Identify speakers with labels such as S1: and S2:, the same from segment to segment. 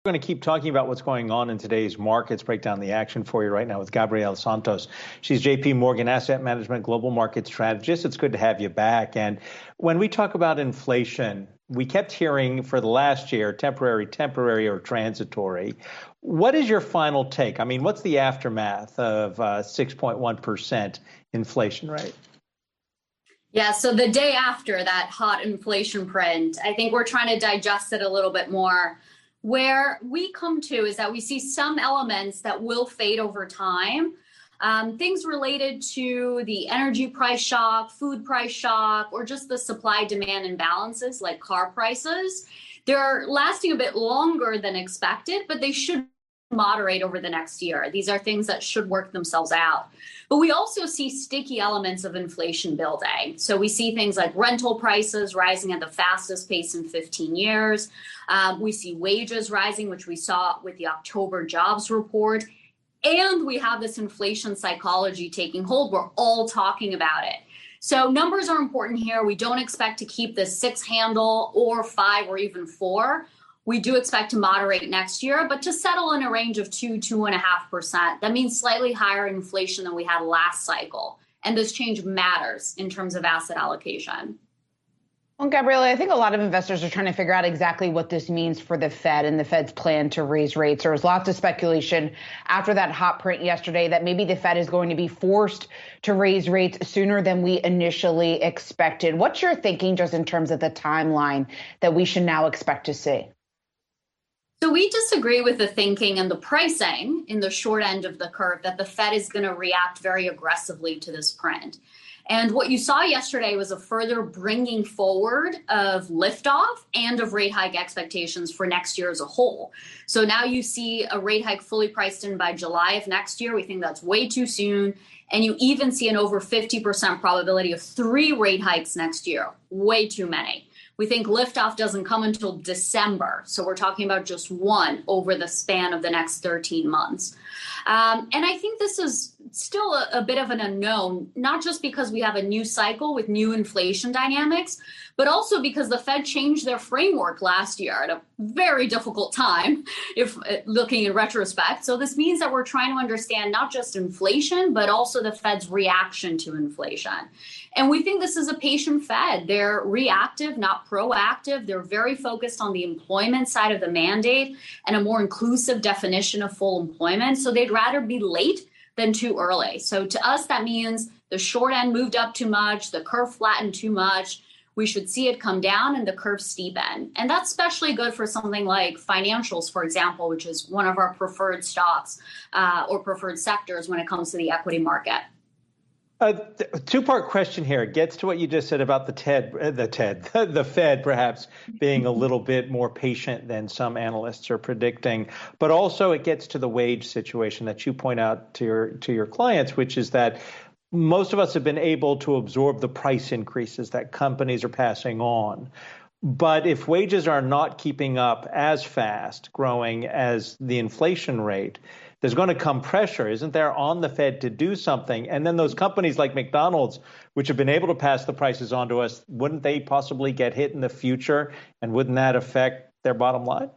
S1: We're going to keep talking about what's going on in today's markets, break down the action for you right now with Gabriela Santos. She's JP Morgan Asset Management Global Market Strategist. It's good to have you back. And when we talk about inflation, we kept hearing for the last year, temporary or transitory. What is your final take? I mean, what's the aftermath of 6.1% inflation rate?
S2: Yeah, so the day after that hot inflation print, I think we're trying to digest it a little bit more. Where we come to is that we see some elements that will fade over time. Things related to the energy price shock, food price shock, or just the supply demand imbalances like car prices. They're lasting a bit longer than expected, but they should moderate over the next year. These are things that should work themselves out. But we also see sticky elements of inflation building. So we see things like rental prices rising at the fastest pace in 15 years. We see wages rising, which we saw with the October jobs report. And we have this inflation psychology taking hold. We're all talking about it. So numbers are important here. We don't expect to keep this 6 handle or 5 or even 4. We do expect to moderate next year, but to settle in a range of 2.5%. That means slightly higher inflation than we had last cycle. And this change matters in terms of asset allocation.
S3: Well, Gabriela, I think a lot of investors are trying to figure out exactly what this means for the Fed and the Fed's plan to raise rates. There was lots of speculation after that hot print yesterday that maybe the Fed is going to be forced to raise rates sooner than we initially expected. What's your thinking just in terms of the timeline that we should now expect to see?
S2: So we disagree with the thinking and the pricing in the short end of the curve that the Fed is going to react very aggressively to this print. And what you saw yesterday was a further bringing forward of liftoff and of rate hike expectations for next year as a whole. So now you see a rate hike fully priced in by July of next year. We think that's way too soon. And you even see an over 50% probability of 3 rate hikes next year. Way too many. We think liftoff doesn't come until December. So we're talking about just 1 over the span of the next 13 months. And I think this is still a bit of an unknown, not just because we have a new cycle with new inflation dynamics, but also because the Fed changed their framework last year at a very difficult time, if looking in retrospect. So this means that we're trying to understand not just inflation, but also the Fed's reaction to inflation. And we think this is a patient Fed. They're reactive, not proactive. They're very focused on the employment side of the mandate and a more inclusive definition of full employment. So they'd rather be late than too early. So to us, that means the short end moved up too much, the curve flattened too much. We should see it come down and the curve steepen. And that's especially good for something like financials, for example, which is one of our preferred stocks or preferred sectors when it comes to the equity market.
S1: Two-part question here. It gets to what you just said about the Fed perhaps being a little bit more patient than some analysts are predicting, but also it gets to the wage situation that you point out to your clients, which is that most of us have been able to absorb the price increases that companies are passing on. But if wages are not keeping up as fast growing as the inflation rate, there's going to come pressure, isn't there, on the Fed to do something? And then those companies like McDonald's, which have been able to pass the prices on to us, wouldn't they possibly get hit in the future? And wouldn't that affect their bottom line?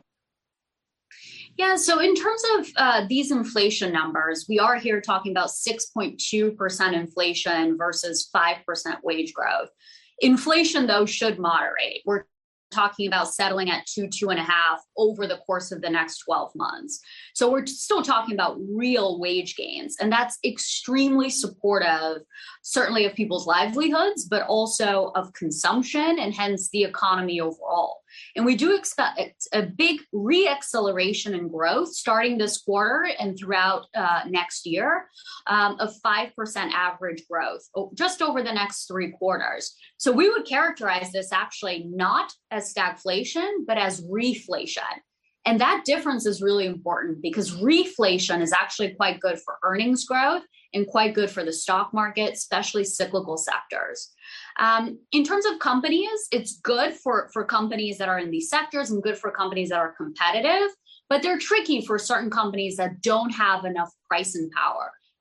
S2: Yeah, so in terms of these inflation numbers, we are here talking about 6.2% inflation versus 5% wage growth. Inflation, though, should moderate. We're talking about settling at 2.5 over the course of the next 12 months. So we're still talking about real wage gains. And that's extremely supportive, certainly of people's livelihoods, but also of consumption and hence the economy overall. And we do expect a big re-acceleration in growth starting this quarter and throughout next year of 5% average growth just over the next 3 quarters. So we would characterize this actually not as stagflation, but as reflation. And that difference is really important because reflation is actually quite good for earnings growth and quite good for the stock market, especially cyclical sectors. In terms of companies, it's good for companies that are in these sectors and good for companies that are competitive, but they're tricky for certain companies that don't have enough pricing power.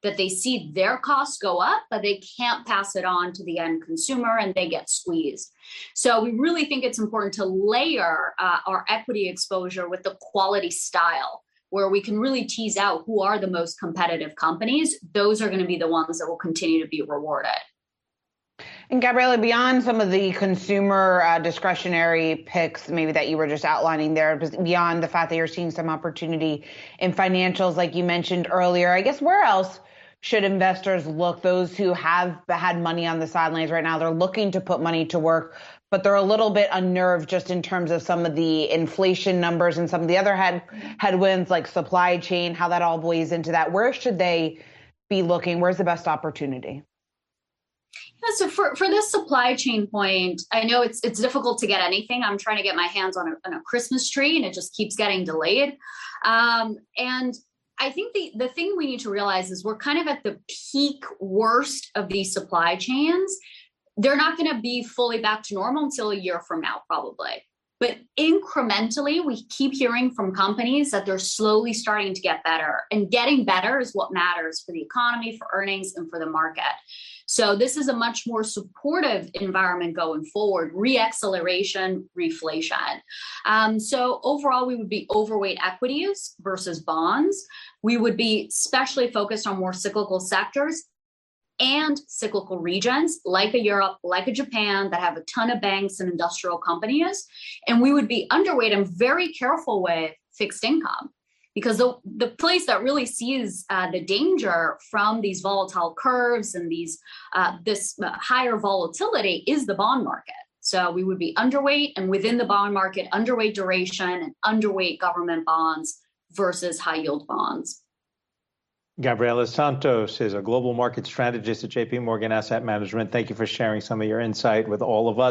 S2: that they see their costs go up, but they can't pass it on to the end consumer and they get squeezed. So we really think it's important to layer our equity exposure with the quality style, where we can really tease out who are the most competitive companies. Those are going to be the ones that will continue to be rewarded.
S3: And Gabriela, beyond some of the consumer discretionary picks maybe that you were just outlining there, beyond the fact that you're seeing some opportunity in financials like you mentioned earlier, I guess where else should investors look? Those who have had money on the sidelines right now, they're looking to put money to work, but they're a little bit unnerved just in terms of some of the inflation numbers and some of the other headwinds like supply chain, how that all weighs into that. Where should they be looking? Where's the best opportunity?
S2: Yeah, so for this supply chain point, I know it's difficult to get anything. I'm trying to get my hands on a Christmas tree and it just keeps getting delayed. And I think the thing we need to realize is we're kind of at the peak worst of these supply chains. They're not going to be fully back to normal until a year from now, probably. But incrementally, we keep hearing from companies that they're slowly starting to get better. And getting better is what matters for the economy, for earnings, and for the market. So this is a much more supportive environment going forward, re-acceleration, reflation. So overall, we would be overweight equities versus bonds. We would be especially focused on more cyclical sectors and cyclical regions like a Europe, like a Japan that have a ton of banks and industrial companies. And we would be underweight and very careful with fixed income, because the place that really sees the danger from these volatile curves and this higher volatility is the bond market. So we would be underweight, and within the bond market, underweight duration and underweight government bonds versus high yield bonds.
S1: Gabriela Santos is a global market strategist at JP Morgan Asset Management. Thank you for sharing some of your insight with all of us.